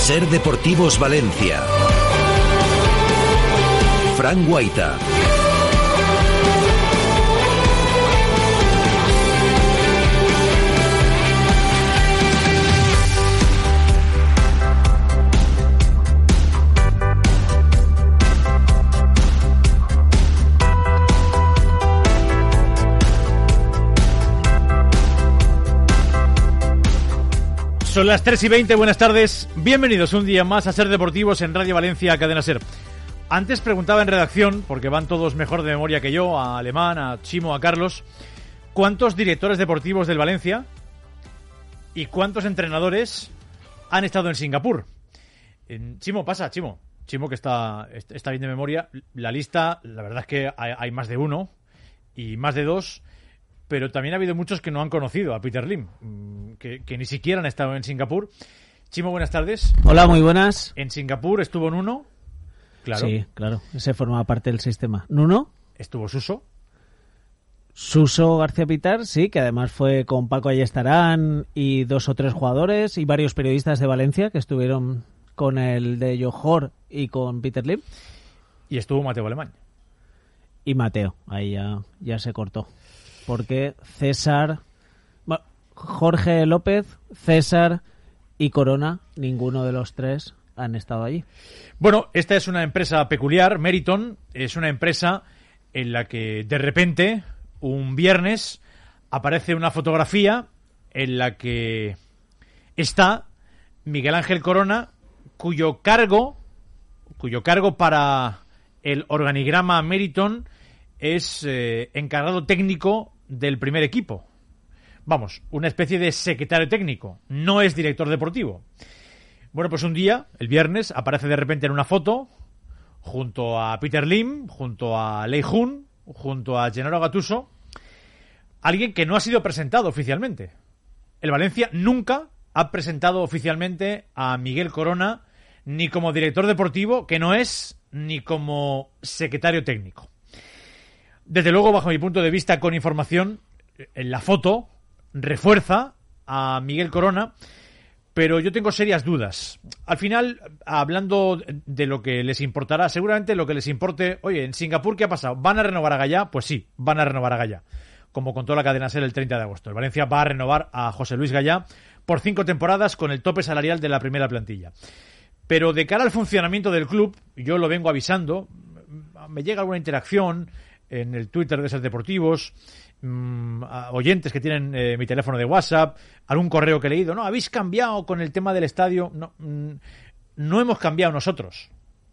Ser Deportivos Valencia. Fran Guaita. Son las 3:20, buenas tardes. Bienvenidos un día más a Ser Deportivos en Radio Valencia, Cadena Ser. Antes preguntaba en redacción, porque van todos mejor de memoria que yo, a Alemán, a Chimo, a Carlos, ¿cuántos directores deportivos del Valencia y cuántos entrenadores han estado en Singapur? Chimo, pasa, Chimo. Chimo, que está bien de memoria. La lista, la verdad es que hay más de uno y más de dos. Pero también ha habido muchos que no han conocido a Peter Lim, que ni siquiera han estado en Singapur. Chimo, buenas tardes. Hola, muy buenas. En Singapur estuvo Nuno. Claro. Sí, claro. Ese formaba parte del sistema. ¿Nuno? Estuvo Suso. Suso García Pitar, sí, que además fue con Paco Ayestarán y 2 o 3 jugadores y varios periodistas de Valencia que estuvieron con el de Johor y con Peter Lim. Y estuvo Mateo Alemán. Y Mateo, ahí ya se cortó. Porque César, Jorge López, César y Corona, ninguno de los 3 han estado allí. Bueno, esta es una empresa peculiar, Meriton, es una empresa en la que de repente, un viernes, aparece una fotografía en la que está Miguel Ángel Corona, cuyo cargo para el organigrama Meriton es encargado técnico del primer equipo. Vamos, una especie de secretario técnico. No es director deportivo. Bueno, pues un día, el viernes, aparece de repente en una foto junto a Peter Lim, junto a Lei Jun, junto a Gennaro Gattuso, alguien que no ha sido presentado oficialmente. El Valencia nunca ha presentado oficialmente a Miguel Corona ni como director deportivo, que no es, ni como secretario técnico. Desde luego, bajo mi punto de vista, con información, en la foto refuerza a Miguel Corona, pero yo tengo serias dudas. Al final, hablando de lo que les importará, seguramente lo que les importe, oye, en Singapur, ¿qué ha pasado? ¿Van a renovar a Gallá? Pues sí, van a renovar a Gallá, como contó la cadena SER el 30 de agosto. El Valencia va a renovar a José Luis Gallá por 5 temporadas con el tope salarial de la primera plantilla. Pero de cara al funcionamiento del club, yo lo vengo avisando, me llega alguna interacción en el Twitter de Ser Deportivos, oyentes que tienen mi teléfono de WhatsApp, algún correo que he leído. No, habéis cambiado con el tema del estadio. No, no hemos cambiado nosotros.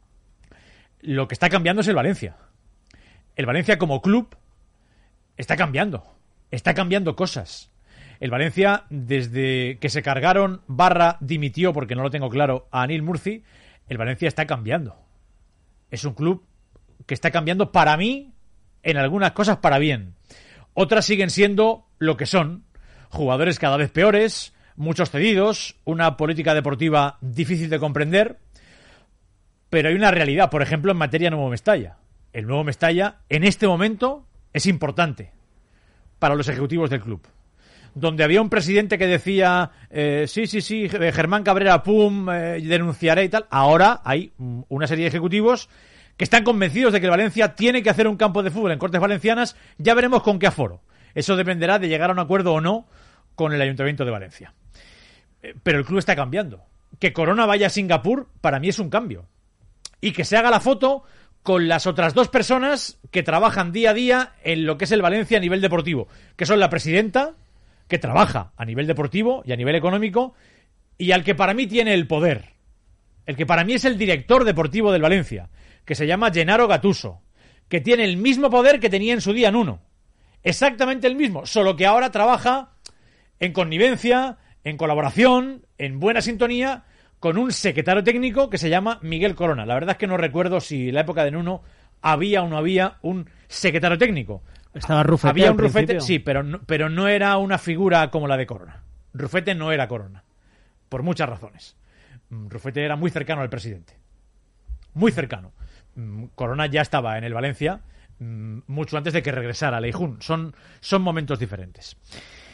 Lo que está cambiando es el Valencia. El Valencia como club está cambiando cosas. El Valencia, desde que se cargaron / dimitió, porque no lo tengo claro, a Anil Murci, el Valencia está cambiando. Es un club que está cambiando, para mí, en algunas cosas para bien. Otras siguen siendo lo que son. Jugadores cada vez peores, muchos cedidos, una política deportiva difícil de comprender. Pero hay una realidad, por ejemplo, en materia Nuevo Mestalla. El Nuevo Mestalla, en este momento, es importante para los ejecutivos del club. Donde había un presidente que decía, sí, Germán Cabrera, denunciaré y tal. Ahora hay una serie de ejecutivos que están convencidos de que el Valencia tiene que hacer un campo de fútbol en Cortes Valencianas. Ya veremos con qué aforo. Eso dependerá de llegar a un acuerdo o no con el Ayuntamiento de Valencia. Pero el club está cambiando. Que Corona vaya a Singapur, para mí es un cambio. Y que se haga la foto con las otras 2 personas que trabajan día a día en lo que es el Valencia a nivel deportivo, que son la presidenta, que trabaja a nivel deportivo y a nivel económico, y al que para mí tiene el poder, el que para mí es el director deportivo del Valencia, que se llama Gennaro Gattuso, que tiene el mismo poder que tenía en su día Nuno. Exactamente el mismo, solo que ahora trabaja en connivencia, en colaboración, en buena sintonía, con un secretario técnico que se llama Miguel Corona. La verdad es que no recuerdo si en la época de Nuno había o no había un secretario técnico. Estaba Rufete. Había un Rufete, sí, pero no era una figura como la de Corona. Rufete no era Corona, por muchas razones. Rufete era muy cercano al presidente. Muy cercano. Corona ya estaba en el Valencia mucho antes de que regresara Lei Jun. Son momentos diferentes.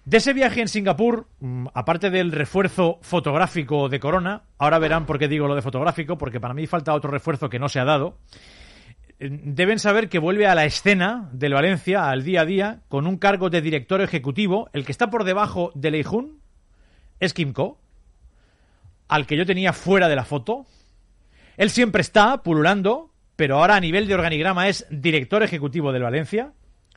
De ese viaje en Singapur, aparte del refuerzo fotográfico de Corona, ahora verán por qué digo lo de fotográfico, porque para mí falta otro refuerzo que no se ha dado. Deben saber que vuelve a la escena del Valencia, al día a día, con un cargo de director ejecutivo. El que está por debajo de Lei Jun es Kim Ko, al que yo tenía fuera de la foto. Él siempre está pululando, pero ahora a nivel de organigrama es director ejecutivo del Valencia.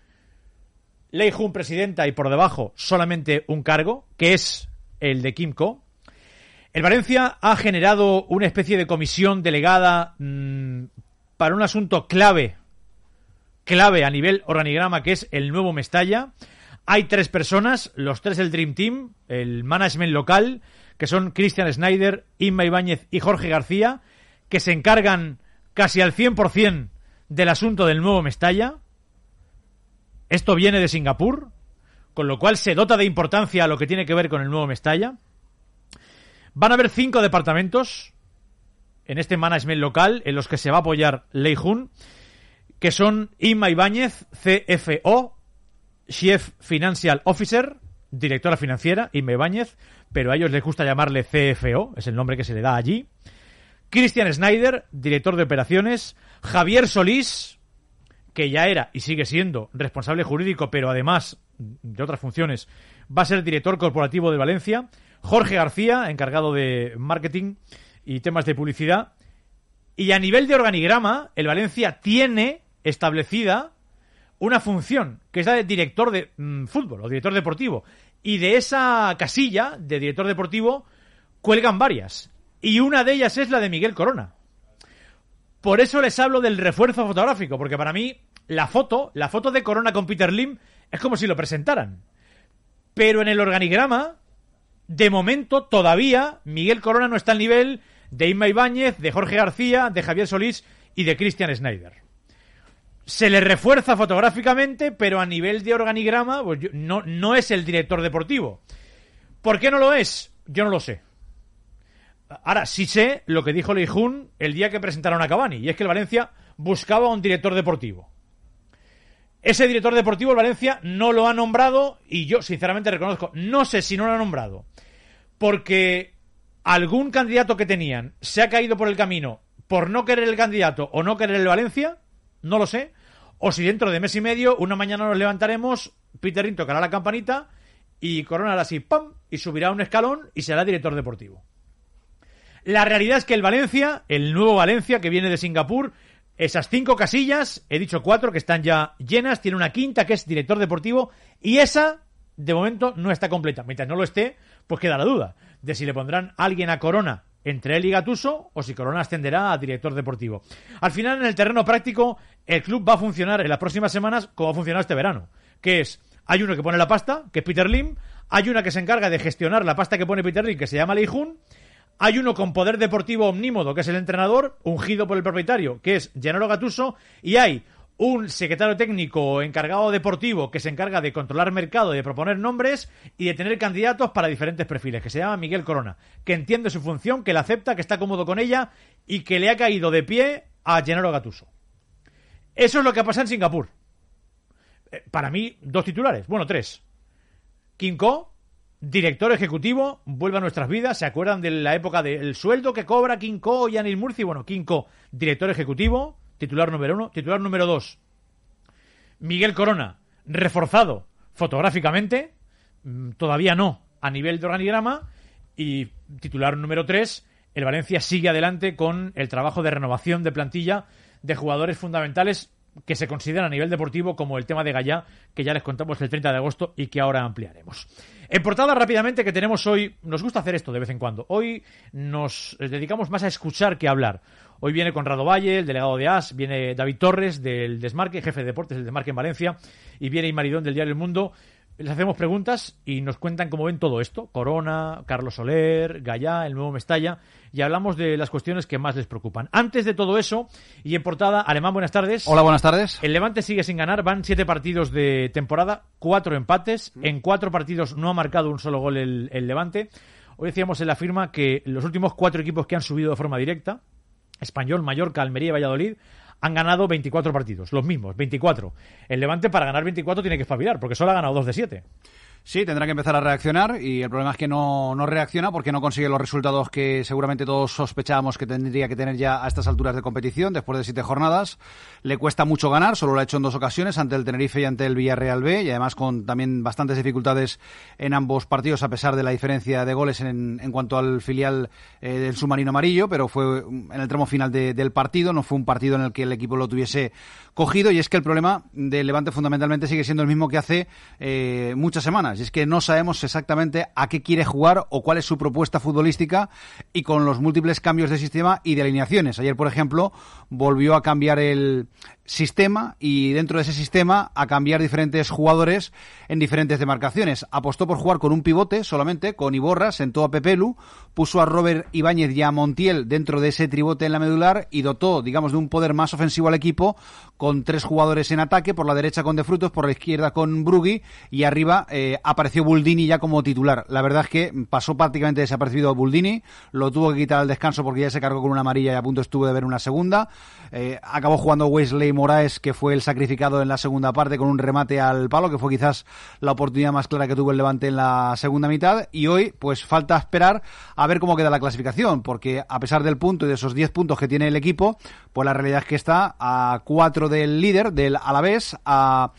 Lei Jun presidenta y por debajo solamente un cargo, que es el de Kim Ko. El Valencia ha generado una especie de comisión delegada para un asunto clave a nivel organigrama, que es el nuevo Mestalla. Hay 3 personas, los 3 del Dream Team, el management local, que son Christian Schneider, Inma Ibáñez y Jorge García, que se encargan casi al 100% del asunto del nuevo Mestalla. Esto viene de Singapur, con lo cual se dota de importancia a lo que tiene que ver con el nuevo Mestalla. Van a haber 5 departamentos en este management local en los que se va a apoyar Lei Jun, que son Inma Ibáñez, CFO, Chief Financial Officer, directora financiera, Inma Ibáñez, pero a ellos les gusta llamarle CFO, es el nombre que se le da allí. Christian Schneider, director de operaciones. Javier Solís, que ya era y sigue siendo responsable jurídico, pero además de otras funciones, va a ser director corporativo de Valencia. Jorge García, encargado de marketing y temas de publicidad. Y a nivel de organigrama, el Valencia tiene establecida una función, que es la de director de fútbol o director deportivo. Y de esa casilla de director deportivo cuelgan varias. Y una de ellas es la de Miguel Corona. Por eso les hablo del refuerzo fotográfico, porque para mí la foto de Corona con Peter Lim es como si lo presentaran. Pero en el organigrama, de momento, todavía Miguel Corona no está al nivel de Inma Ibáñez, de Jorge García, de Javier Solís y de Christian Schneider. Se le refuerza fotográficamente, pero a nivel de organigrama pues no es el director deportivo. ¿Por qué no lo es? Yo no lo sé. Ahora, sí sé lo que dijo Lei Jun el día que presentaron a Cavani, y es que el Valencia buscaba un director deportivo. Ese director deportivo el Valencia no lo ha nombrado, y yo sinceramente reconozco, no sé si no lo ha nombrado, porque algún candidato que tenían se ha caído por el camino por no querer el candidato o no querer el Valencia, no lo sé, o si dentro de mes y medio, una mañana nos levantaremos, Peter Lim tocará la campanita y Corona hará así, ¡pam!, y subirá un escalón y será director deportivo. La realidad es que el Valencia, el nuevo Valencia que viene de Singapur, esas 5 casillas, he dicho 4 que están ya llenas, tiene una quinta que es director deportivo y esa, de momento, no está completa. Mientras no lo esté, pues queda la duda de si le pondrán a alguien a Corona entre él y Gattuso o si Corona ascenderá a director deportivo. Al final, en el terreno práctico, el club va a funcionar en las próximas semanas como ha funcionado este verano, que es, hay uno que pone la pasta, que es Peter Lim, hay una que se encarga de gestionar la pasta que pone Peter Lim, que se llama Lei Jun. Hay uno con poder deportivo omnímodo, que es el entrenador, ungido por el propietario, que es Gennaro Gattuso, y hay un secretario técnico encargado deportivo que se encarga de controlar mercado y de proponer nombres y de tener candidatos para diferentes perfiles, que se llama Miguel Corona, que entiende su función, que la acepta, que está cómodo con ella y que le ha caído de pie a Gennaro Gattuso. Eso es lo que ha pasado en Singapur. Para mí, 2 titulares, bueno, 3. Kim Ko, director ejecutivo, vuelve a nuestras vidas. ¿Se acuerdan de la época del sueldo que cobra Kim Ko y Anil Murci? Bueno, Kim Ko, director ejecutivo, titular número 1. Titular número 2, Miguel Corona, reforzado fotográficamente, todavía no a nivel de organigrama. Y titular número 3, el Valencia sigue adelante con el trabajo de renovación de plantilla de jugadores fundamentales que se consideran a nivel deportivo, como el tema de Gallá, que ya les contamos el 30 de agosto y que ahora ampliaremos. En portada, rápidamente, que tenemos hoy, nos gusta hacer esto de vez en cuando. Hoy nos dedicamos más a escuchar que a hablar. Hoy viene Conrado Valle, el delegado de AS, viene David Torres, del Desmarque, jefe de deportes del Desmarque en Valencia, y viene Imaridón, del diario El Mundo. Les hacemos preguntas y nos cuentan cómo ven todo esto. Corona, Carlos Soler, Gallá, el nuevo Mestalla, y hablamos de las cuestiones que más les preocupan. Antes de todo eso, y en portada, Alemán, buenas tardes. Hola, buenas tardes. El Levante sigue sin ganar, van 7 partidos de temporada, 4 empates, en 4 partidos no ha marcado un solo gol el Levante. Hoy decíamos en la firma que los últimos 4 equipos que han subido de forma directa, Español, Mallorca, Almería y Valladolid, han ganado 24 partidos, los mismos, 24. El Levante, para ganar 24, tiene que espabilar, porque solo ha ganado 2 de 7. Sí, tendrá que empezar a reaccionar y el problema es que no reacciona porque no consigue los resultados que seguramente todos sospechábamos que tendría que tener ya a estas alturas de competición, después de 7 jornadas. Le cuesta mucho ganar, solo lo ha hecho en 2 ocasiones, ante el Tenerife y ante el Villarreal B, y además con también bastantes dificultades en ambos partidos, a pesar de la diferencia de goles en cuanto al filial del submarino amarillo, pero fue en el tramo final del partido, no fue un partido en el que el equipo lo tuviese cogido, y es que el problema del Levante fundamentalmente sigue siendo el mismo que hace muchas semanas, y es que no sabemos exactamente a qué quiere jugar o cuál es su propuesta futbolística, y con los múltiples cambios de sistema y de alineaciones. Ayer, por ejemplo, volvió a cambiar el sistema y dentro de ese sistema a cambiar diferentes jugadores en diferentes demarcaciones. Apostó por jugar con un pivote solamente, con Iborra, sentó a Pepelu, puso a Robert Ibáñez y a Montiel dentro de ese tribote en la medular y dotó, digamos, de un poder más ofensivo al equipo con 3 jugadores en ataque, por la derecha con De Frutos, por la izquierda con Brugui y arriba apareció Buldini ya como titular. La verdad es que pasó prácticamente desapercibido Buldini, lo tuvo que quitar al descanso porque ya se cargó con una amarilla y a punto estuvo de ver una segunda. Acabó jugando Wesley Moraes, que fue el sacrificado en la segunda parte con un remate al palo, que fue quizás la oportunidad más clara que tuvo el Levante en la segunda mitad, y hoy pues falta esperar a ver cómo queda la clasificación, porque a pesar del punto y de esos 10 puntos que tiene el equipo, pues la realidad es que está a 4 del líder, del Alavés, a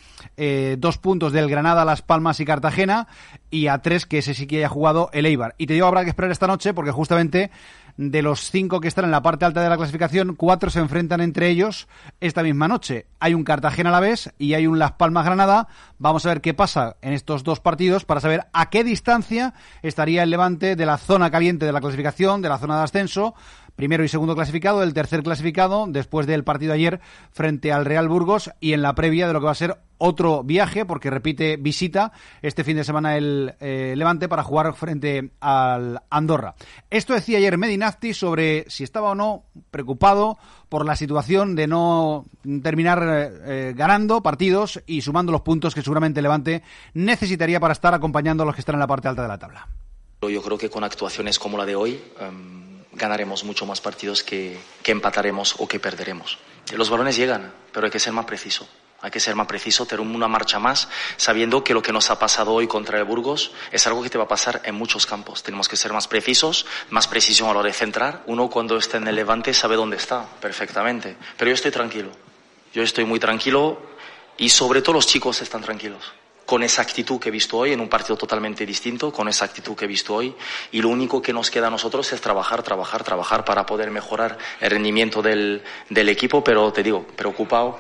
2 puntos del Granada, Las Palmas y Cartagena, y a 3 que ese sí que haya jugado el Eibar. Y te digo, habrá que esperar esta noche porque justamente de los 5 que están en la parte alta de la clasificación, 4 se enfrentan entre ellos esta misma noche. Hay un Cartagena Alavés y hay un Las Palmas Granada. Vamos a ver qué pasa en estos 2 partidos para saber a qué distancia estaría el Levante de la zona caliente de la clasificación, de la zona de ascenso, primero y segundo clasificado, el tercer clasificado, después del partido ayer frente al Real Burgos y en la previa de lo que va a ser otro viaje, porque repite visita este fin de semana el Levante para jugar frente al Andorra. Esto decía ayer Medinafti sobre si estaba o no preocupado por la situación de no terminar ganando partidos y sumando los puntos que seguramente el Levante necesitaría para estar acompañando a los que están en la parte alta de la tabla. Yo creo que con actuaciones como la de hoy ganaremos mucho más partidos que empataremos o que perderemos. Los balones llegan, pero hay que ser más preciso. Hay que ser más preciso, tener una marcha más, sabiendo que lo que nos ha pasado hoy contra el Burgos es algo que te va a pasar en muchos campos. Tenemos que ser más precisos, más precisión a la hora de centrar. Uno cuando está en el Levante sabe dónde está perfectamente. Pero yo estoy tranquilo. Yo estoy muy tranquilo y sobre todo los chicos están tranquilos. Con esa actitud que he visto hoy, en un partido totalmente distinto, con esa actitud que he visto hoy, y lo único que nos queda a nosotros es trabajar para poder mejorar el rendimiento del equipo, pero te digo, preocupado,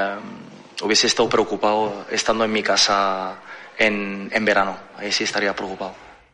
hubiese estado preocupado estando en mi casa en verano, ahí sí estaría preocupado.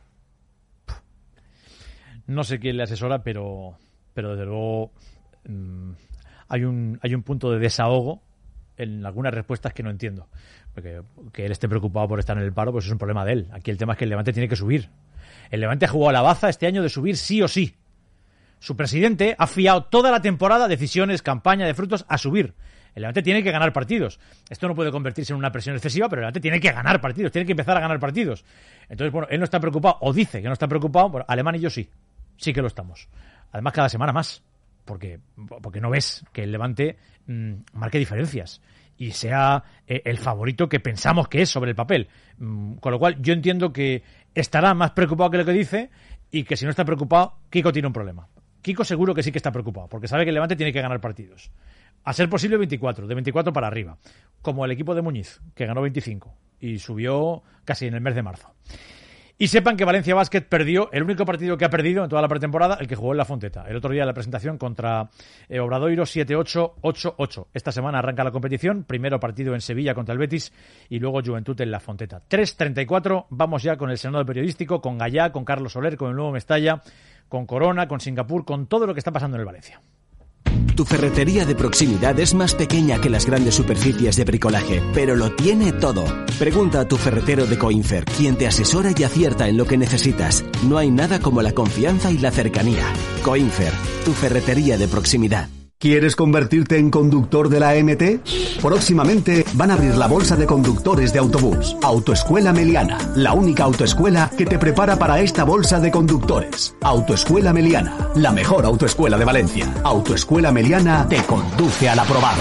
No sé quién le asesora, pero desde luego hay un punto de desahogo en algunas respuestas que no entiendo. Porque que él esté preocupado por estar en el paro, pues es un problema de él. Aquí el tema es que el Levante tiene que subir. El Levante ha jugado a la baza este año de subir sí o sí. Su presidente ha fiado toda la temporada, decisiones, campaña de Frutos, a subir. El Levante tiene que ganar partidos. Esto no puede convertirse en una presión excesiva, pero el Levante tiene que ganar partidos, tiene que empezar a ganar partidos. Entonces, bueno, él no está preocupado, o dice que no está preocupado, bueno, Alemán y yo sí que lo estamos. Además, cada semana más. Porque no ves que el Levante marque diferencias y sea el favorito que pensamos que es sobre el papel. Con lo cual, yo entiendo que estará más preocupado que lo que dice y que si no está preocupado, Kiko tiene un problema. Kiko seguro que sí que está preocupado, porque sabe que el Levante tiene que ganar partidos. A ser posible 24, de 24 para arriba. Como el equipo de Muñiz, que ganó 25 y subió casi en el mes de marzo. Y sepan que Valencia Basket perdió el único partido que ha perdido en toda la pretemporada, el que jugó en La Fonteta. El otro día en la presentación contra Obradoiro 7-8, 8-8. Esta semana arranca la competición, primero partido en Sevilla contra el Betis y luego Juventud en La Fonteta. 3:34, vamos ya con el Senado Periodístico, con Gallá, con Carlos Soler, con el nuevo Mestalla, con Corona, con Singapur, con todo lo que está pasando en el Valencia. Tu ferretería de proximidad es más pequeña que las grandes superficies de bricolaje, pero lo tiene todo. Pregunta a tu ferretero de Coinfer, quien te asesora y acierta en lo que necesitas. No hay nada como la confianza y la cercanía. Coinfer, tu ferretería de proximidad. ¿Quieres convertirte en conductor de la MT? Próximamente van a abrir la bolsa de conductores de autobús. Autoescuela Meliana, la única autoescuela que te prepara para esta bolsa de conductores. Autoescuela Meliana, la mejor autoescuela de Valencia. Autoescuela Meliana te conduce al aprobado.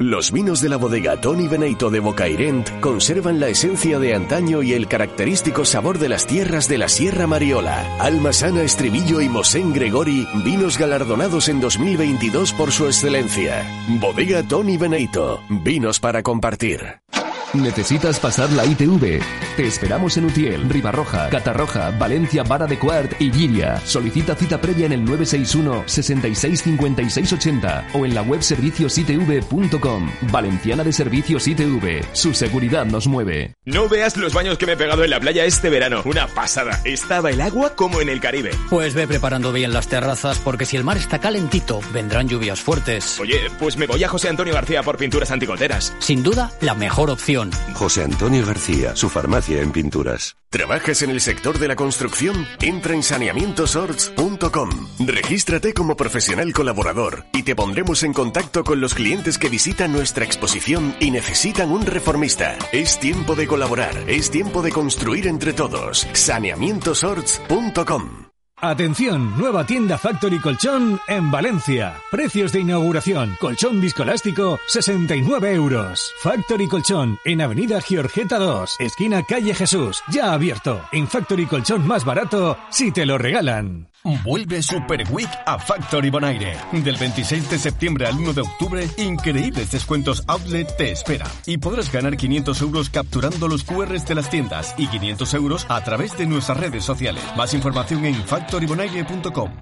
Los vinos de la bodega Toni Beneito de Bocairent conservan la esencia de antaño y el característico sabor de las tierras de la Sierra Mariola. Alma Sana, Estribillo y Mosén Gregori, vinos galardonados en 2022 por su excelencia. Bodega Toni Beneito, vinos para compartir. ¿Necesitas pasar la ITV? Te esperamos en Utiel, Ribarroja, Catarroja, Valencia, Vara de Quart y Llíria. Solicita cita previa en el 961 66 56 80 o en la web serviciositv.com. Valenciana de Servicios ITV. Su seguridad nos mueve. No veas los baños que me he pegado en la playa este verano. Una pasada. Estaba el agua como en el Caribe. Pues ve preparando bien las terrazas porque si el mar está calentito, vendrán lluvias fuertes. Oye, pues me voy a José Antonio García por pinturas antigoteras. Sin duda, la mejor opción. José Antonio García, su farmacia en pinturas. ¿Trabajas en el sector de la construcción? Entra en saneamientosorts.com. Regístrate como profesional colaborador y te pondremos en contacto con los clientes que visitan nuestra exposición y necesitan un reformista. Es tiempo de colaborar, es tiempo de construir entre todos. Saneamientosorts.com. Atención, nueva tienda Factory Colchón en Valencia. Precios de inauguración. Colchón viscoelástico, 69 euros. Factory Colchón en Avenida Giorgeta 2, esquina Calle Jesús. Ya abierto. En Factory Colchón más barato, si te lo regalan. Vuelve Super Week a Factory Bonaire. Del 26 de septiembre al 1 de octubre, increíbles descuentos outlet te espera. Y podrás ganar 500 euros capturando los QRs de las tiendas y 500 euros a través de nuestras redes sociales. Más información en factorybonaire.com.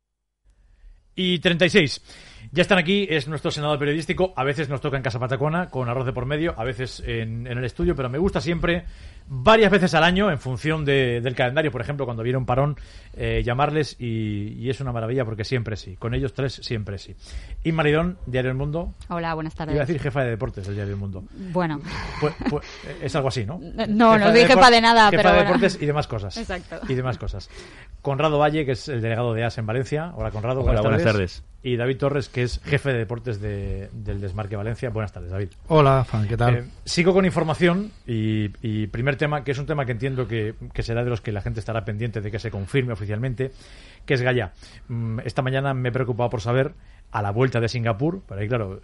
Y 36. Ya están aquí, es nuestro senador periodístico. A veces nos toca en Casa Patacona, con arroz de por medio, a veces en el estudio, pero me gusta siempre, varias veces al año, en función del calendario, por ejemplo, cuando viene un parón, llamarles y es una maravilla porque siempre sí. Con ellos tres, siempre sí. Inma Maridón, Diario El Mundo. Hola, buenas tardes. Iba a decir jefa de deportes del Diario El Mundo. Bueno. Pues, es algo así, ¿no? No soy jefa de nada, jefa pero de bueno. deportes y demás cosas. Exacto. Y demás cosas. Conrado Valle, que es el delegado de AS en Valencia. Hola, Conrado. Hola, buenas tardes. Y David Torres, que es jefe de deportes del Desmarque Valencia. Buenas tardes, David. Hola, Fan, ¿qué tal? Sigo con información y primer tema, que es un tema que entiendo que será de los que la gente estará pendiente de que se confirme oficialmente, que es Gaya. Esta mañana me he preocupado por saber, a la vuelta de Singapur, pero ahí claro,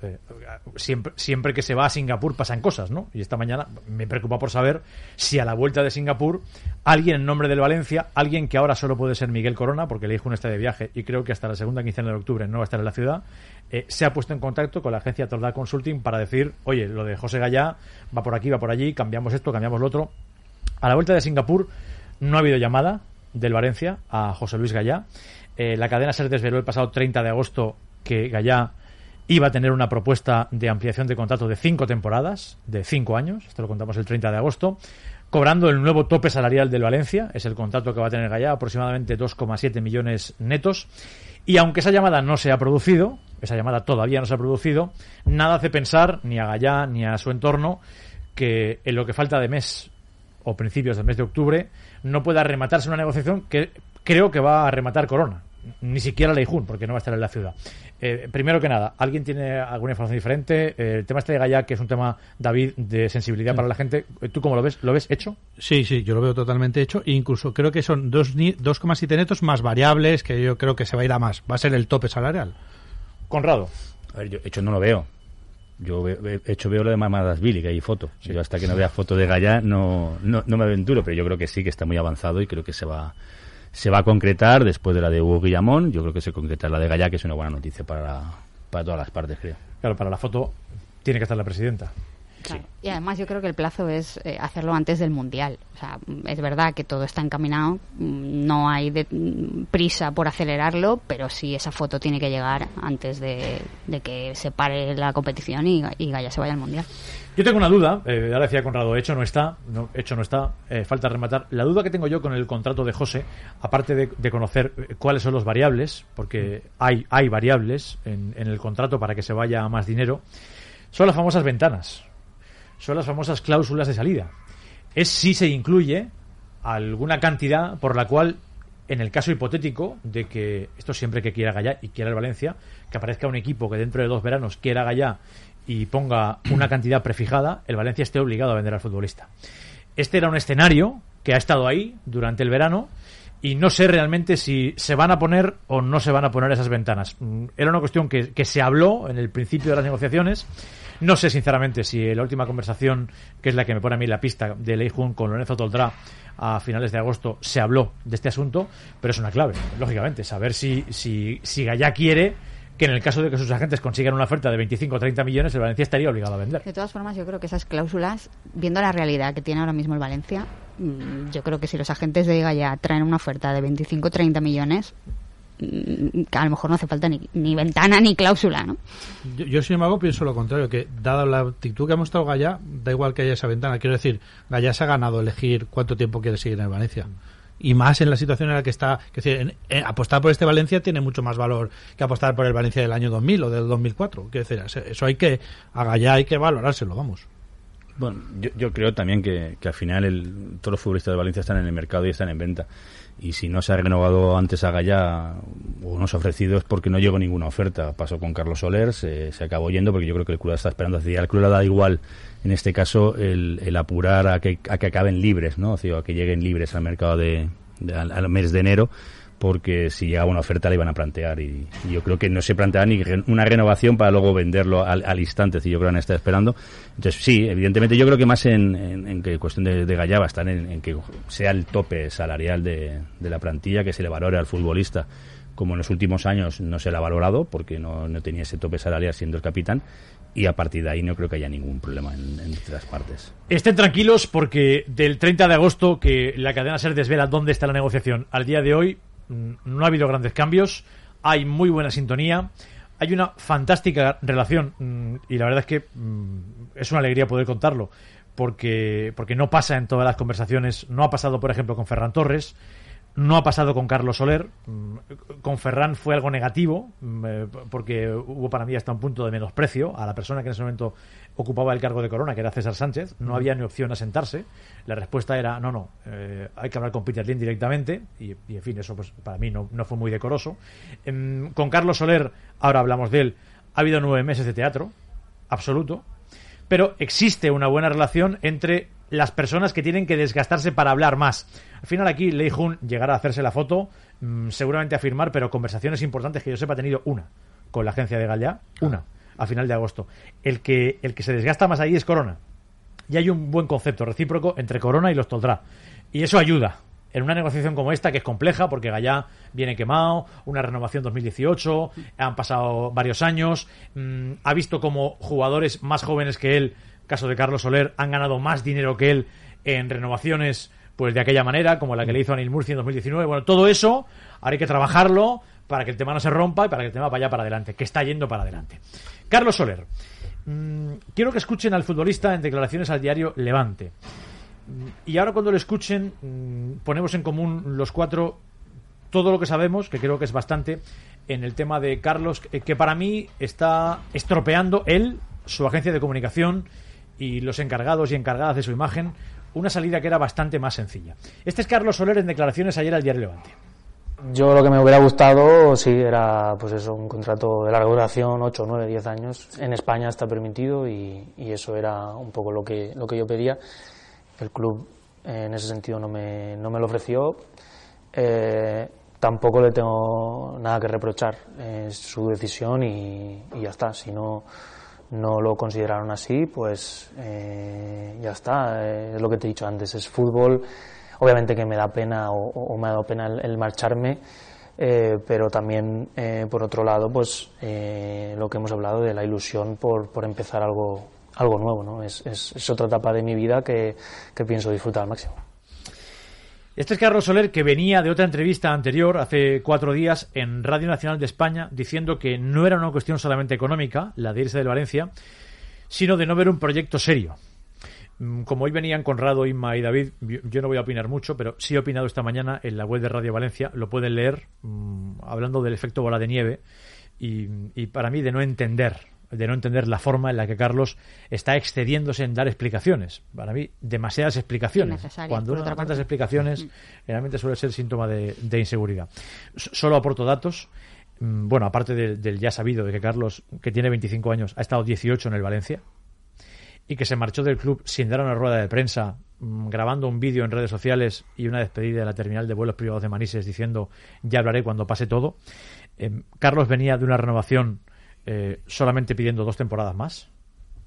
siempre que se va a Singapur pasan cosas, ¿no? Y esta mañana me he preocupado por saber si a la vuelta de Singapur alguien en nombre del Valencia, alguien que ahora solo puede ser Miguel Corona, porque le dijo un está de viaje y creo que hasta la segunda quincena de octubre no va a estar en la ciudad, se ha puesto en contacto con la agencia Toldá Consulting para decir, oye, lo de José Gaya va por aquí, va por allí, cambiamos esto, cambiamos lo otro. A la vuelta de Singapur no ha habido llamada del Valencia a José Luis Gaya. La cadena SER desveló el pasado 30 de agosto que Gaya iba a tener una propuesta de ampliación de contrato de 5 temporadas, de 5 años, esto lo contamos el 30 de agosto, cobrando el nuevo tope salarial del Valencia, es el contrato que va a tener Gaya, aproximadamente 2,7 millones netos, y aunque esa llamada no se ha producido, esa llamada todavía no se ha producido, nada hace pensar, ni a Gaya ni a su entorno, que en lo que falta de mes, o principios del mes de octubre, no pueda rematarse una negociación que creo que va a rematar Corona. Ni siquiera Leijun, porque no va a estar en la ciudad. Primero que nada, ¿alguien tiene alguna información diferente? El tema este de Gaya, que es un tema, David, de sensibilidad para la gente, ¿tú cómo lo ves? ¿Lo ves hecho? Sí, yo lo veo totalmente hecho. E incluso creo que son 2,7 netos más variables, que yo creo que se va a ir a más. Va a ser el tope salarial. Conrado. A ver, yo hecho no lo veo. Yo veo lo de Mamadasvili, que hay foto. Sí. Yo hasta que no vea foto de Gaya no me aventuro, pero yo creo que sí, que está muy avanzado y creo que se va a concretar después de la de Hugo Guillamón. Yo creo que se concretará la de Gaya, que es una buena noticia para todas las partes, creo. Claro, para la foto tiene que estar la presidenta. Claro. Sí. Y además yo creo que el plazo es hacerlo antes del Mundial. O sea, es verdad que todo está encaminado, no hay prisa por acelerarlo, pero sí esa foto tiene que llegar antes de que se pare la competición y Gaya se vaya al Mundial. Yo tengo una duda, ahora decía Conrado, hecho no está, falta rematar. La duda que tengo yo con el contrato de José, aparte de conocer cuáles son los variables, porque hay variables en el contrato para que se vaya más dinero, son las famosas ventanas. Son las famosas cláusulas de salida. Es si se incluye alguna cantidad por la cual, en el caso hipotético de que, esto siempre que quiera Gaya y quiera el Valencia, que aparezca un equipo que dentro de 2 veranos quiera Gaya y ponga una cantidad prefijada, el Valencia esté obligado a vender al futbolista. Este era un escenario que ha estado ahí durante el verano y no sé realmente si se van a poner o no se van a poner esas ventanas. Era una cuestión que se habló en el principio de las negociaciones. No sé, sinceramente, si la última conversación, que es la que me pone a mí la pista de Lei Jun con Lorenzo Toldrá a finales de agosto, se habló de este asunto, pero es una clave, lógicamente, saber si Gallá quiere que en el caso de que sus agentes consigan una oferta de 25 o 30 millones, el Valencia estaría obligado a vender. De todas formas, yo creo que esas cláusulas, viendo la realidad que tiene ahora mismo el Valencia, yo creo que si los agentes de Gallá traen una oferta de 25 o 30 millones, a lo mejor no hace falta ni ventana ni cláusula, ¿no? Yo, sin embargo, pienso lo contrario, que dada la actitud que ha mostrado Gallá, da igual que haya esa ventana. Quiero decir, Gallá se ha ganado elegir cuánto tiempo quiere seguir en el Valencia. Y más en la situación en la que está. Es decir, apostar por este Valencia tiene mucho más valor que apostar por el Valencia del año 2000 o del 2004. Quiero decir, eso a Gallá hay que valorárselo, vamos. Bueno, yo creo también que al final todos los futbolistas de Valencia están en el mercado y están en venta. Y si no se ha renovado antes a Gallá o no se ha ofrecido es porque no llegó ninguna oferta. Pasó con Carlos Soler, se acabó yendo porque yo creo que el club está esperando. Al club le da igual, en este caso, el apurar a que acaben libres, ¿no? O sea, a que lleguen libres al mercado al mes de enero, porque si llegaba una oferta la iban a plantear y yo creo que no se plantea ni una renovación para luego venderlo al instante. Yo creo que van a estar esperando. Entonces sí, evidentemente yo creo que más en que cuestión de Gallá va a estar en que sea el tope salarial de la plantilla, que se le valore al futbolista como en los últimos años no se le ha valorado porque no tenía ese tope salarial siendo el capitán, y a partir de ahí no creo que haya ningún problema entre las partes. Estén tranquilos porque del 30 de agosto, que la cadena SER desvela dónde está la negociación, al día de hoy no ha habido grandes cambios, hay muy buena sintonía, hay una fantástica relación y la verdad es que es una alegría poder contarlo porque no pasa en todas las conversaciones. No ha pasado, por ejemplo, con Ferran Torres, no ha pasado con Carlos Soler. Con Ferran fue algo negativo porque hubo para mí hasta un punto de menosprecio a la persona que en ese momento ocupaba el cargo de Corona, que era César Sánchez. No había ni opción a sentarse. La respuesta era no, hay que hablar con Peter Lim directamente y en fin, eso pues para mí no fue muy decoroso. Con Carlos Soler, ahora hablamos de él, ha habido 9 meses de teatro absoluto, pero existe una buena relación entre las personas que tienen que desgastarse para hablar más. Al final aquí Lei Jun llegará a hacerse la foto, seguramente a firmar, pero conversaciones importantes que yo sepa ha tenido una con la agencia de Gallá, una a final de agosto. El que se desgasta más ahí es Corona. Y hay un buen concepto recíproco entre Corona y los Toldrá. Y eso ayuda en una negociación como esta, que es compleja porque Gallá viene quemado, una renovación 2018, han pasado varios años, ha visto como jugadores más jóvenes que él, caso de Carlos Soler, han ganado más dinero que él en renovaciones pues de aquella manera, como la que le hizo a Neil Murcia en 2019. Bueno, todo eso ahora hay que trabajarlo para que el tema no se rompa y para que el tema vaya para adelante, que está yendo para adelante. Carlos Soler, quiero que escuchen al futbolista en declaraciones al diario Levante. Y ahora cuando lo escuchen ponemos en común los cuatro todo lo que sabemos, que creo que es bastante, en el tema de Carlos, que para mí está estropeando él, su agencia de comunicación y los encargados y encargadas de su imagen, una salida que era bastante más sencilla. Este es Carlos Soler en declaraciones ayer al diario Levante. Yo lo que me hubiera gustado sí era pues eso, un contrato de larga duración, 8, 9, 10 años. En España está permitido y eso era un poco lo que yo pedía. El club en ese sentido no me lo ofreció. Tampoco le tengo nada que reprochar. Es su decisión y ya está. Si no lo consideraron así, pues ya está. Es lo que te he dicho antes, es fútbol. Obviamente que me da pena o me ha dado pena el marcharme, pero también por otro lado pues lo que hemos hablado de la ilusión por empezar algo nuevo, ¿no? Es otra etapa de mi vida que pienso disfrutar al máximo. Este es Carlos Soler, que venía de otra entrevista anterior, hace 4 días, en Radio Nacional de España, diciendo que no era una cuestión solamente económica, la de irse del Valencia, sino de no ver un proyecto serio. Como hoy venían Conrado, Inma y David, yo no voy a opinar mucho, pero sí he opinado esta mañana en la web de Radio Valencia, lo pueden leer, hablando del efecto bola de nieve, y para mí de no entender la forma en la que Carlos está excediéndose en dar explicaciones. Para mí, demasiadas explicaciones. Cuando uno da tantas explicaciones, realmente suele ser síntoma de inseguridad. Solo aporto datos. Bueno, aparte del ya sabido de que Carlos, que tiene 25 años, ha estado 18 en el Valencia y que se marchó del club sin dar una rueda de prensa, grabando un vídeo en redes sociales y una despedida de la terminal de vuelos privados de Manises diciendo ya hablaré cuando pase todo. Carlos venía de una renovación solamente pidiendo 2 temporadas más,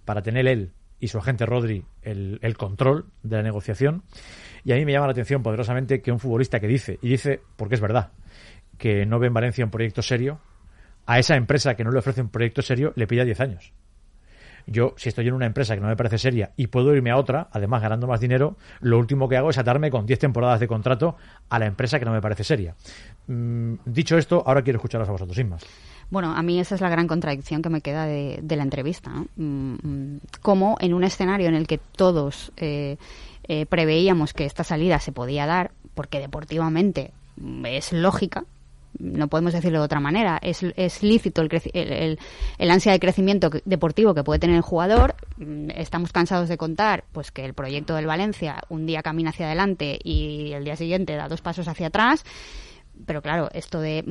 para tener él y su agente Rodri el control de la negociación. Y a mí me llama la atención poderosamente que un futbolista que dice, porque es verdad, que no ve en Valencia un proyecto serio, a esa empresa que no le ofrece un proyecto serio le pida 10 años. Yo, si estoy en una empresa que no me parece seria y puedo irme a otra, además ganando más dinero, lo último que hago es atarme con 10 temporadas de contrato a la empresa que no me parece seria. Dicho esto, ahora quiero escucharos a vosotros, sin más. Bueno, a mí esa es la gran contradicción que me queda de la entrevista, ¿no? Como en un escenario en el que todos preveíamos que esta salida se podía dar, porque deportivamente es lógica, no podemos decirlo de otra manera, es lícito el ansia de crecimiento deportivo que puede tener el jugador. Estamos cansados de contar pues que el proyecto del Valencia un día camina hacia adelante y el día siguiente da 2 pasos hacia atrás. Pero claro, esto de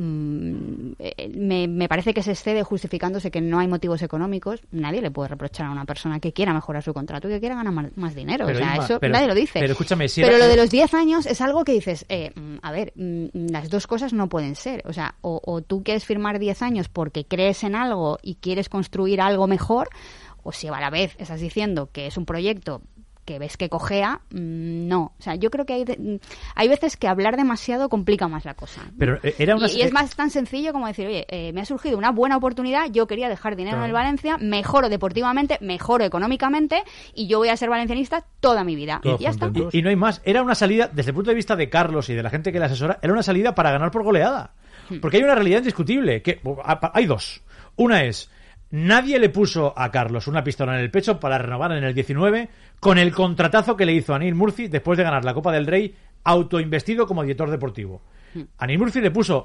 me parece que se excede justificándose que no hay motivos económicos. Nadie le puede reprochar a una persona que quiera mejorar su contrato y que quiera ganar más dinero. Pero, o sea, Isma, eso nadie lo dice. Pero escúchame, pero lo de los 10 años es algo que dices, a ver, las dos cosas no pueden ser. O sea, o tú quieres firmar 10 años porque crees en algo y quieres construir algo mejor, o si a la vez estás diciendo que es un proyecto que ves que cojea, no. O sea, yo creo que hay veces que hablar demasiado complica más la cosa. Pero era una... y es más tan sencillo como decir, oye, me ha surgido una buena oportunidad, yo quería dejar dinero en el Valencia, mejoro deportivamente, mejoro económicamente y yo voy a ser valencianista toda mi vida. Y ya está. Y no hay más. Era una salida, desde el punto de vista de Carlos y de la gente que le asesora, era una salida para ganar por goleada. Porque hay una realidad indiscutible, que hay dos. Una es... Nadie le puso a Carlos una pistola en el pecho para renovar en el 19 con el contratazo que le hizo a Neil Murphy después de ganar la Copa del Rey, autoinvestido como director deportivo. A Neil Murphy le puso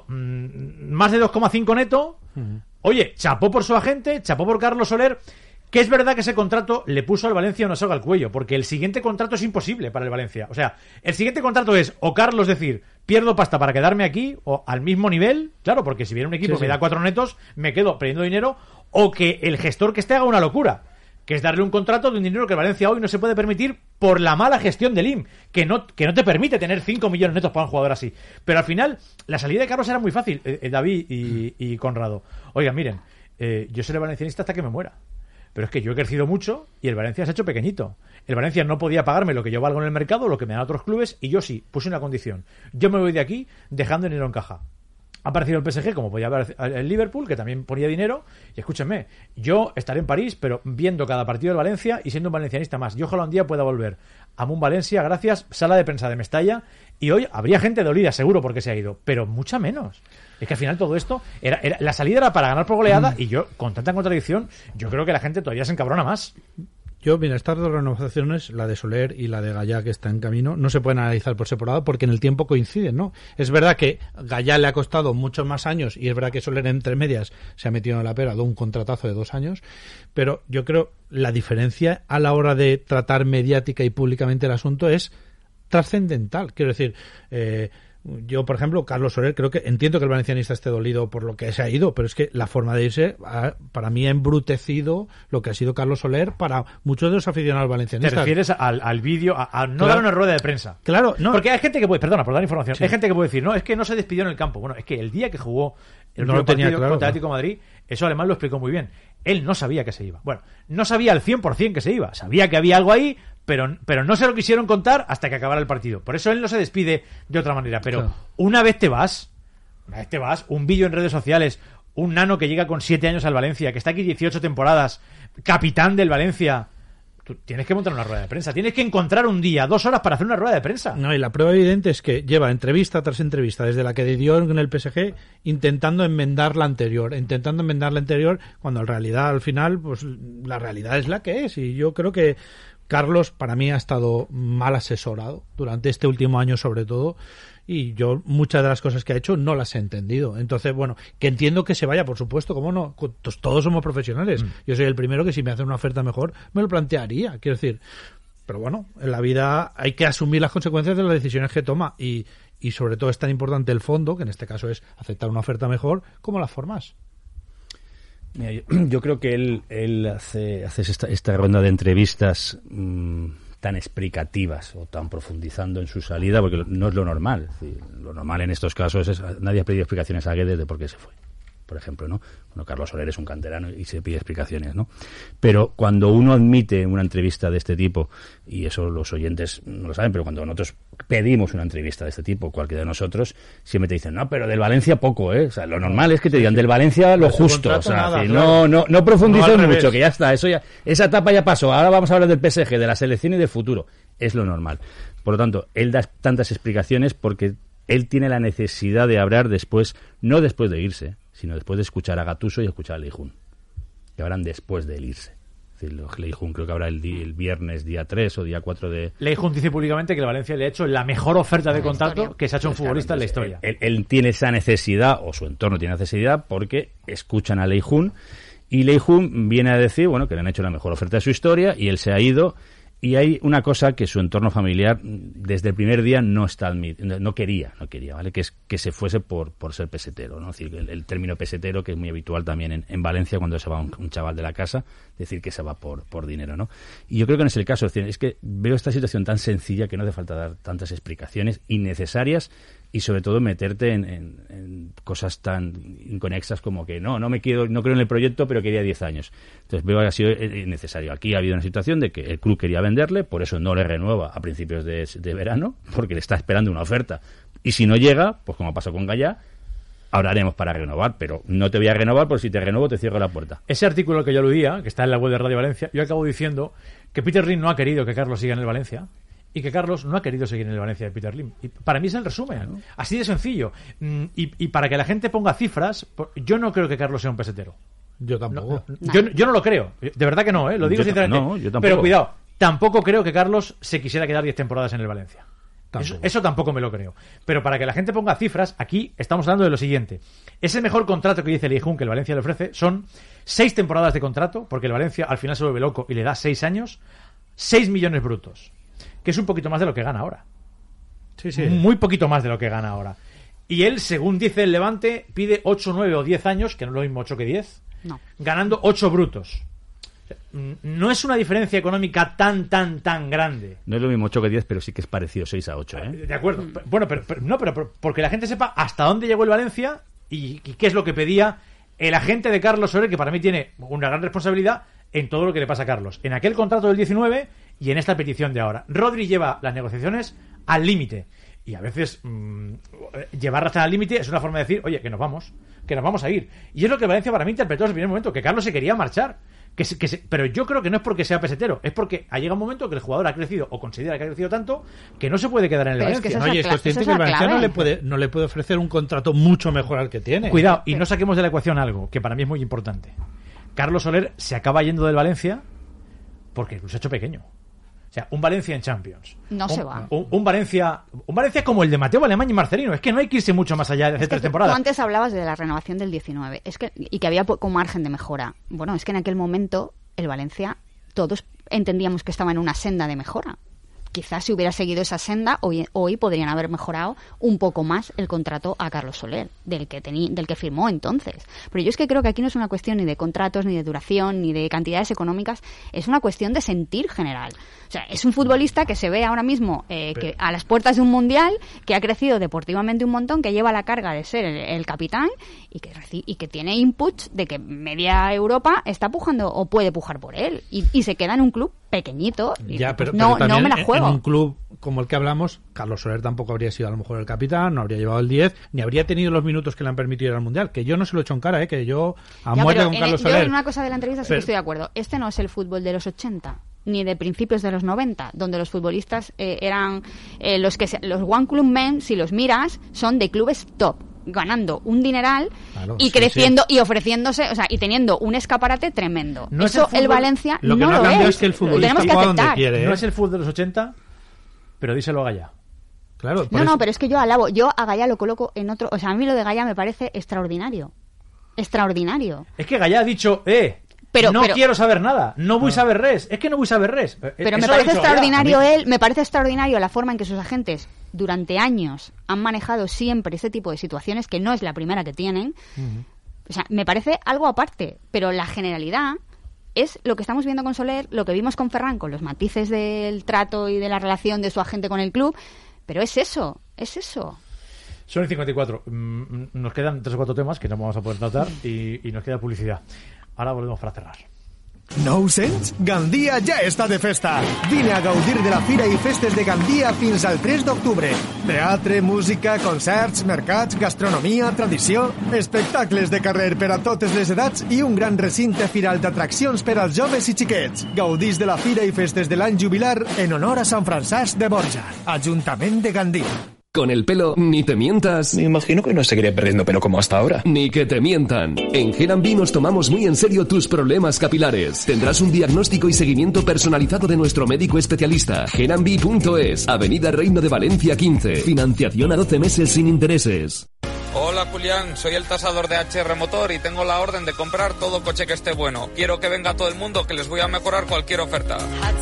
más de 2,5 neto. Oye, chapó por su agente, chapó por Carlos Soler, que es verdad que ese contrato le puso al Valencia una soga al cuello, porque el siguiente contrato es imposible para el Valencia. O sea, el siguiente contrato es o Carlos decir, pierdo pasta para quedarme aquí, o al mismo nivel, claro, porque si viene un equipo que me da 4 netos, me quedo perdiendo dinero, o que el gestor que esté haga una locura, que es darle un contrato de un dinero que el Valencia hoy no se puede permitir por la mala gestión del IM, que no te permite tener 5 millones netos para un jugador así. Pero al final, la salida de Carlos era muy fácil, David y Conrado. Oigan, miren, yo seré valencianista hasta que me muera. Pero es que yo he crecido mucho y el Valencia se ha hecho pequeñito. El Valencia no podía pagarme lo que yo valgo en el mercado, lo que me dan otros clubes, y yo sí, puse una condición. Yo me voy de aquí dejando dinero en caja. Ha aparecido el PSG, como podía haber el Liverpool, que también ponía dinero. Y escúchenme, yo estaré en París, pero viendo cada partido del Valencia y siendo un valencianista más. Y ojalá un día pueda volver a Mun Valencia, gracias, sala de prensa de Mestalla. Y hoy habría gente dolida, seguro, porque se ha ido, pero mucha menos. Es que al final todo esto, la salida era para ganar por goleada, y yo, con tanta contradicción, yo creo que la gente todavía se encabrona más. Yo, mira, estas dos renovaciones, la de Soler y la de Gallá, que está en camino, no se pueden analizar por separado porque en el tiempo coinciden, ¿no? Es verdad que Gallá le ha costado muchos más años y es verdad que Soler entre medias se ha metido en la pera de un contratazo de 2 años, pero yo creo la diferencia a la hora de tratar mediática y públicamente el asunto es trascendental. Quiero decir, yo, por ejemplo, Carlos Soler, creo que entiendo que el valencianista esté dolido por lo que se ha ido, pero es que la forma de irse, para mí, ha embrutecido lo que ha sido Carlos Soler para muchos de los aficionados valencianistas. ¿Te refieres al vídeo, a no dar una rueda de prensa? Claro, no. Porque hay gente que puede, perdona por dar información, hay gente que puede decir, no, es que no se despidió en el campo. Bueno, es que el día que jugó el no partido claro, contra Atlético de Madrid, eso además lo explicó muy bien. Él no sabía que se iba. Bueno, no sabía al 100% que se iba. Sabía que había algo ahí, pero no se lo quisieron contar hasta que acabara el partido. Por eso él no se despide de otra manera. Pero una vez te vas, un vídeo en redes sociales, un nano que llega con 7 años al Valencia, que está aquí 18 temporadas, capitán del Valencia, tú tienes que montar una rueda de prensa. Tienes que encontrar un día, 2 horas para hacer una rueda de prensa. No, y la prueba evidente es que lleva entrevista tras entrevista, desde la que dio en el PSG, intentando enmendar la anterior, cuando en realidad, al final, pues la realidad es la que es. Y yo creo que Carlos, para mí, ha estado mal asesorado durante este último año, sobre todo, y yo muchas de las cosas que ha hecho no las he entendido. Entonces, bueno, que entiendo que se vaya, por supuesto, ¿cómo no? Todos somos profesionales. Yo soy el primero que si me hacen una oferta mejor me lo plantearía, quiero decir. Pero bueno, en la vida hay que asumir las consecuencias de las decisiones que toma y sobre todo es tan importante el fondo, que en este caso es aceptar una oferta mejor, como las formas. Mira, yo creo que él hace esta ronda de entrevistas tan explicativas o tan profundizando en su salida, porque no es lo normal. Es decir, lo normal en estos casos es nadie ha pedido explicaciones a Guedes de por qué se fue. por ejemplo, ¿no? Bueno, Carlos Soler es un canterano y se pide explicaciones, ¿no? Pero cuando uno admite una entrevista de este tipo, y eso los oyentes no lo saben, pero cuando nosotros pedimos una entrevista de este tipo, cualquiera de nosotros, siempre te dicen, no, pero del Valencia poco, ¿eh? O sea, lo normal es que te digan del Valencia lo justo, o sea, nada, que claro. no profundices No, mucho, que ya está, eso ya, esa etapa ya pasó, ahora vamos a hablar del PSG, de la selección y del futuro, es lo normal. Por lo tanto, él da tantas explicaciones porque él tiene la necesidad de hablar después, no después de irse, sino después de escuchar a Gattuso y escuchar a Leijun, que hablan después de él irse. Es decir, Leijun creo que habrá el viernes día 3 o día 4 de... Leijun dice públicamente que el Valencia le ha hecho la mejor oferta de contrato que se ha hecho un futbolista en la historia. Él tiene esa necesidad, o su entorno tiene necesidad, porque escuchan a Leijun, y Leijun viene a decir, bueno, que le han hecho la mejor oferta de su historia, y él se ha ido. Y hay una cosa que su entorno familiar desde el primer día no quería, ¿vale? Que es que se fuese por ser pesetero, ¿no? Es decir, el término pesetero, que es muy habitual también en Valencia cuando se va un chaval de la casa, decir que se va por dinero, ¿no? Y yo creo que no es el caso, es que veo esta situación tan sencilla que no hace falta dar tantas explicaciones innecesarias y sobre todo meterte en cosas tan inconexas como que no creo en el proyecto, pero quería 10 años. Entonces veo que ha sido innecesario. Aquí ha habido una situación de que el club quería venderle, por eso no le renueva a principios de verano, porque le está esperando una oferta. Y si no llega, pues como pasó con Gallá, hablaremos para renovar, pero no te voy a renovar porque si te renuevo te cierro la puerta. Ese artículo que yo aludía, que está en la web de Radio Valencia, yo acabo diciendo que Peter Lim no ha querido que Carlos siga en el Valencia y que Carlos no ha querido seguir en el Valencia de Peter Lim. Y para mí es el resumen, ¿no? Así de sencillo. Y para que la gente ponga cifras, yo no creo que Carlos sea un pesetero. Yo tampoco. Yo no lo creo. De verdad que no, ¿eh? Lo digo sinceramente. No, yo tampoco. Pero cuidado, tampoco creo que Carlos se quisiera quedar 10 temporadas en el Valencia. Eso tampoco me lo creo. Pero para que la gente ponga cifras, aquí estamos hablando de lo siguiente. Ese mejor contrato que dice Leijun que el Valencia le ofrece son 6 temporadas de contrato, porque el Valencia al final se vuelve loco y le da 6 años, 6 millones brutos, que es un poquito más de lo que gana ahora. Sí. Muy poquito más de lo que gana ahora. Y él, según dice el Levante, pide 8, 9 o 10 años, que no es lo mismo 8 que 10, ganando 8 brutos. No es una diferencia económica tan grande. No es lo mismo 8 que 10, pero sí que es parecido 6 a 8, ¿eh? De acuerdo. Bueno, pero porque la gente sepa hasta dónde llegó el Valencia y qué es lo que pedía el agente de Carlos Soler, que para mí tiene una gran responsabilidad en todo lo que le pasa a Carlos. En aquel contrato del 19 y en esta petición de ahora. Rodri lleva las negociaciones al límite. Y a veces llevarlas al límite es una forma de decir, oye, que nos vamos a ir. Y es lo que Valencia para mí interpretó desde el primer momento, que Carlos se quería marchar. Pero yo creo que no es porque sea pesetero, es porque ha llegado un momento que el jugador ha crecido o considera que ha crecido tanto que no se puede quedar en el Valencia. Es que es consciente que el Valencia no le puede ofrecer un contrato mucho mejor al que tiene. Cuidado, y no saquemos de la ecuación algo que para mí es muy importante. Carlos Soler se acaba yendo del Valencia porque el club se ha hecho pequeño. O sea, un Valencia en Champions. Se va. Un Valencia como el de Mateo Alemán y Marcelino. Es que no hay que irse mucho más allá de hace 3 temporadas. Tú antes hablabas de la renovación del 19 y que había poco margen de mejora. Bueno, es que en aquel momento el Valencia todos entendíamos que estaba en una senda de mejora. Quizás si hubiera seguido esa senda, hoy podrían haber mejorado un poco más el contrato a Carlos Soler, del que firmó entonces. Pero yo es que creo que aquí no es una cuestión ni de contratos, ni de duración, ni de cantidades económicas, es una cuestión de sentir general. O sea, es un futbolista que se ve ahora mismo que a las puertas de un mundial, que ha crecido deportivamente un montón, que lleva la carga de ser el capitán y que tiene inputs de que media Europa está pujando o puede pujar por él y se queda en un club pequeñito. Pero no me la juego. En un club como el que hablamos, Carlos Soler tampoco habría sido a lo mejor el capitán, no habría llevado el 10, ni habría tenido los minutos que le han permitido ir al Mundial, que yo no se lo echo en cara, que yo a muerte con Carlos Soler. Yo en una cosa de la entrevista sí que estoy de acuerdo. Este no es el fútbol de los 80, ni de principios de los 90, donde los futbolistas eran los One Club Men, si los miras, son de clubes top, ganando un dineral y creciendo y ofreciéndose, o sea, y teniendo un escaparate tremendo. No eso el Valencia lo que no lo es que el futbolista juega donde quiere, No es el fútbol de los 80, pero díselo a Gallá. Claro, pero es que yo a Gallá lo coloco en otro, o sea, a mí lo de Gallá me parece extraordinario. Es que Gallá ha dicho, no quiero saber nada, no voy a saber res, es que no voy a saber res. Pero me parece extraordinario me parece extraordinario la forma en que sus agentes durante años han manejado siempre ese tipo de situaciones, que no es la primera que tienen. O sea, me parece algo aparte, pero la generalidad es lo que estamos viendo con Soler, lo que vimos con Ferran, con los matices del trato y de la relación de su agente con el club, pero es eso. Son el 54. Nos quedan 3 o 4 temas que no vamos a poder tratar y nos queda publicidad. Ahora volvemos para cerrar. No ho sents? Gandia ja està de festa. Vine a gaudir de la Fira i Festes de Gandia fins al 3 d'octubre. Teatre, música, concerts, mercats, gastronomia, tradició, espectacles de carrer per a totes les edats i un gran recinte firal d'atraccions per als joves i xiquets. Gaudís de la Fira i Festes de l'any jubilar en honor a Sant Francesc de Borja. Ajuntament de Gandia. Con el pelo, ni te mientas. Me imagino que no seguiría perdiendo pelo como hasta ahora. Ni que te mientan. En G&B nos tomamos muy en serio tus problemas capilares. Tendrás un diagnóstico y seguimiento personalizado de nuestro médico especialista. G&B.es, Avenida Reino de Valencia 15. Financiación a 12 meses sin intereses. Hola Julián, soy el tasador de HR Motor y tengo la orden de comprar todo coche que esté bueno. Quiero que venga todo el mundo, que les voy a mejorar cualquier oferta.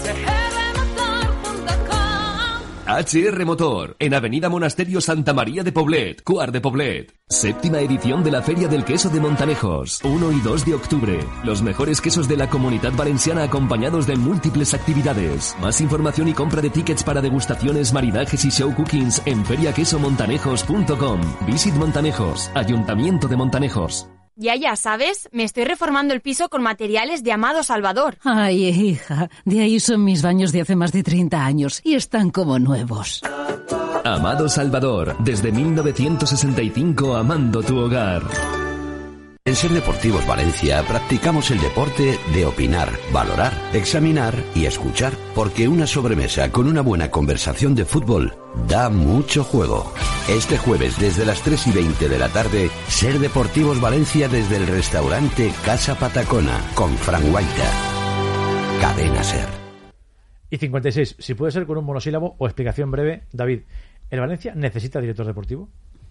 HR Motor, en Avenida Monasterio Santa María de Poblet, Cuart de Poblet. 7ª edición de la Feria del Queso de Montanejos, 1 y 2 de octubre. Los mejores quesos de la Comunidad Valenciana acompañados de múltiples actividades. Más información y compra de tickets para degustaciones, maridajes y show cookings en feriaquesomontanejos.com. Visit Montanejos, Ayuntamiento de Montanejos. Ya sabes, me estoy reformando el piso con materiales de Amado Salvador. Ay, hija, de ahí son mis baños de hace más de 30 años y están como nuevos. Amado Salvador, desde 1965 amando tu hogar. En Ser Deportivos Valencia practicamos el deporte de opinar, valorar, examinar y escuchar, porque una sobremesa con una buena conversación de fútbol da mucho juego. Este jueves desde las 3:20 de la tarde, Ser Deportivos Valencia desde el restaurante Casa Patacona con Fran Guaita. Cadena Ser. Y 56, si puede ser con un monosílabo o explicación breve, David, ¿el Valencia necesita director deportivo?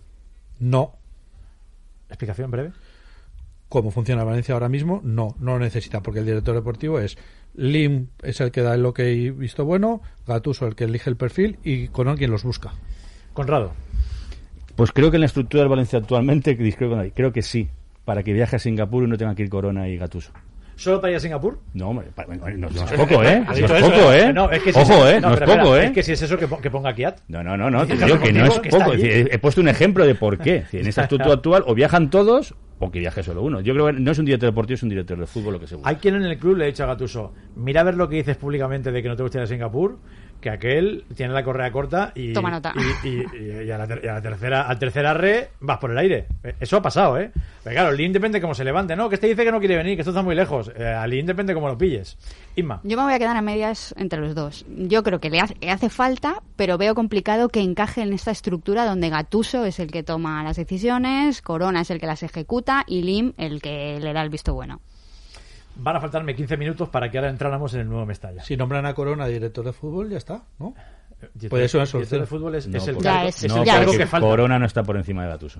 No. ¿Explicación breve? ¿Cómo funciona Valencia ahora mismo? No lo necesita, porque el director deportivo es Lim, es el que da el ok visto bueno, Gattuso el que elige el perfil y Conol quien los busca. Conrado. Pues creo que en la estructura del Valencia actualmente, creo que sí, para que viaje a Singapur y no tenga que ir Corona y Gattuso. ¿Solo para ir a Singapur? No, hombre, no es poco, ¿eh? No es poco, ¿eh? No, es que si ojo, es, no es poco, ¿eh? Es que si es eso que ponga Kiat. No, te digo que no es poco. He puesto un ejemplo de por qué. En esta estructura actual o viajan todos o que viaje solo uno. Yo creo que no es un director deportivo, es un director de fútbol, lo que seguro. Hay quien en el club le ha dicho a Gattuso, mira a ver lo que dices públicamente de que no te gusta ir a Singapur, que aquel tiene la correa corta y toma nota. Y a la tercera, al tercer arre vas por el aire. Eso ha pasado, ¿eh? Pero claro, el Lin depende cómo se levante, ¿no? Que este dice que no quiere venir, que esto está muy lejos. Al Lin depende cómo lo pilles. Inma. Yo me voy a quedar a medias entre los dos. Yo creo que le hace falta, pero veo complicado que encaje en esta estructura donde Gattuso es el que toma las decisiones, Corona es el que las ejecuta y Lim el que le da el visto bueno. Van a faltarme 15 minutos para que ahora entráramos en el nuevo Mestalla. Si nombran a Corona director de fútbol, ya está, ¿no? Puede ser una solución. Director de fútbol es el cargo que falta. Corona no está por encima de Gattuso.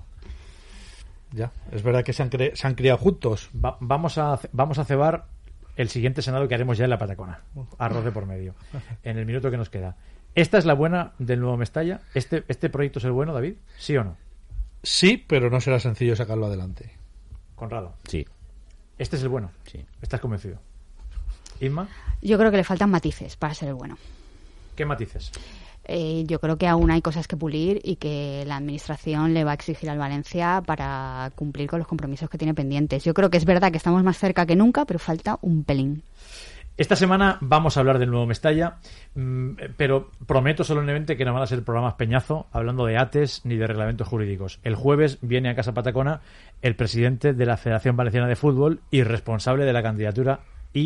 Ya, es verdad que se han criado juntos. Vamos a cebar el siguiente senado que haremos ya en la Patacona. Arroz de por medio. En el minuto que nos queda. ¿Esta es la buena del nuevo Mestalla? ¿Este proyecto es el bueno, David? ¿Sí o no? Sí, pero no será sencillo sacarlo adelante. Conrado. Sí. ¿Este es el bueno? Sí. ¿Estás convencido? ¿Inma? Yo creo que le faltan matices para ser el bueno. ¿Qué matices? Yo creo que aún hay cosas que pulir y que la administración le va a exigir al Valencia para cumplir con los compromisos que tiene pendientes. Yo creo que es verdad que estamos más cerca que nunca, pero falta un pelín. Esta semana vamos a hablar del nuevo Mestalla, pero prometo solemnemente que no van a ser programas peñazo hablando de ATES ni de reglamentos jurídicos. El jueves viene a Casa Patacona el presidente de la Federación Valenciana de Fútbol y responsable de la candidatura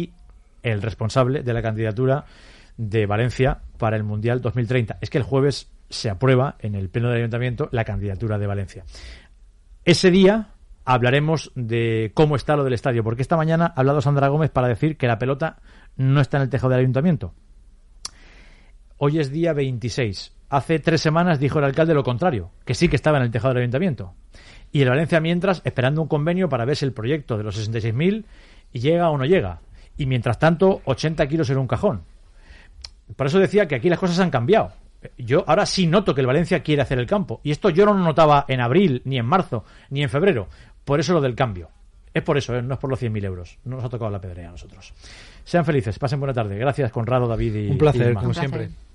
de Valencia para el Mundial 2030. Es que el jueves se aprueba en el Pleno del Ayuntamiento la candidatura de Valencia. Ese día hablaremos de cómo está lo del estadio, porque esta mañana ha hablado Sandra Gómez para decir que la pelota no está en el tejado del Ayuntamiento. Hoy es día 26. Hace 3 semanas dijo el alcalde lo contrario, que sí que estaba en el tejado del Ayuntamiento. Y el Valencia, mientras, esperando un convenio para ver si el proyecto de los 66.000 llega o no llega. Y mientras tanto, 80 kilos en un cajón. Por eso decía que aquí las cosas han cambiado. Yo ahora sí noto que el Valencia quiere hacer el campo. Y esto yo no lo notaba en abril, ni en marzo, ni en febrero. Por eso lo del cambio. Es por eso, no es por los 100.000 euros. No nos ha tocado la pedrea a nosotros. Sean felices, pasen buena tarde. Gracias, Conrado, David y un placer, Inma. como siempre.